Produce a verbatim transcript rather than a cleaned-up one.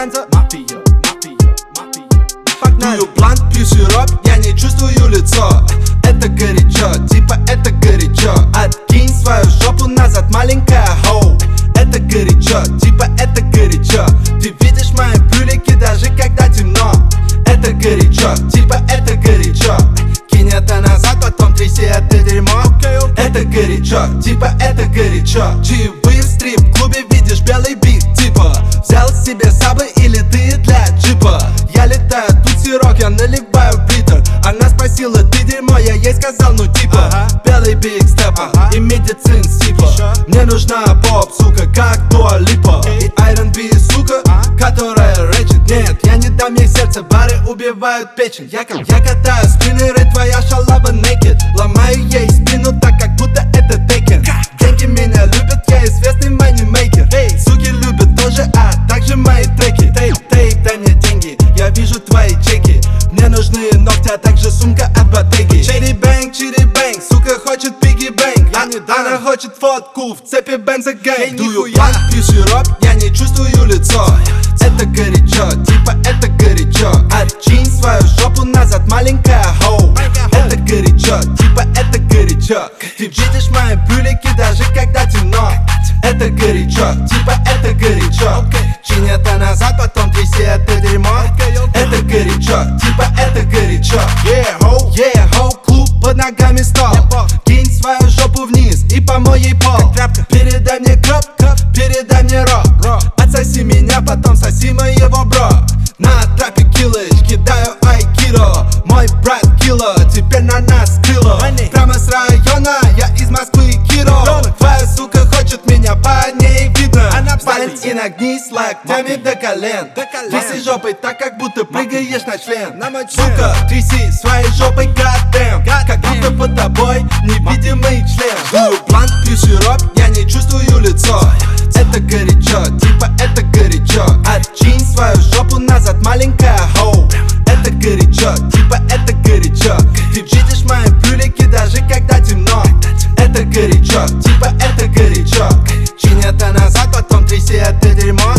Бенза. Мафия, мафия, мафия. Погнали. Дую блант, пью сироп, я не чувствую лицо. Это горячо, типа это горячо. Откинь свою жопу назад, маленькая хоу. Это горячо, типа это горячо. Ты видишь мои брюлики даже когда темно. Это горячо, типа это горячо. Кинь это назад, потом тряси это дерьмо. Это горячо, типа это горячо. Чаевые в стрип-клубе, видишь белый бит, типа взял себе сабы или ты для джипа. Я летаю, тут сирок, я наливаю в литр. Она спросила, ты дерьмо, я ей сказал, ну типа ага. Белый биг степа ага. И медицин сипа. Мне нужна поп, сука, как Дуа Липа. И ар энд би, сука, ага. Которая рэчит. Нет, я не дам ей сердце, бары убивают печень. Я, я катаю спиннеры, твоя шалава naked. Ломаю ей спину так, как будто это Текен. Деньги меня любят, я известный манимейкер. Суки любят тоже, а также мои треки. Тейп, тейп, дай мне деньги, я вижу твои чеки. Мне нужны ногти, а также сумка от Bottega. Чири бэнг, чири бэнг, сука хочет пиги бэнг. Я не дам, она хочет фотку в цепи бенза гэнг. Дую блант, пью сироп, я не чувствую лицо. Это горячо, типа это горячо. Откинь свою жопу назад, маленькая хоу. Это горячо, типа это горячо. Ты видишь мои брюлики даже когда темно. Это горячо, типа это горячо. Чинь это назад, потом тряси это дерьмо. Это горячо, типа это горячо. Yeah, ho, yeah, ho, клуб под ногами стол. Кинь свою жопу вниз и помой ей пол. Передай мне кроп, передай мне рок. Отсоси меня, потом соси моего бро. На трапе киллэч, кидаю айкидо. Мой брат кило, теперь на нас крыло. Прямо с района, я из Москвы Киро. Твоя сука хочет меня, по ней видно. Палец и нагнись локтями до колен. Тряси жопой так, как будто прыгаешь на член. Сука, тряси своей жопой, goddamn. Как будто под тобой невидимый член. Дую блант, пью сироп, я не чувствую лицо. Это горячо, типа это горячо. Откинь свою жопу назад, маленькая хоу. Это горячо, типа это горячо. Ты видишь мои брюлики даже когда темно. Это горячо, типа это горячо. Чинь это назад, потом тряси это дерьмо.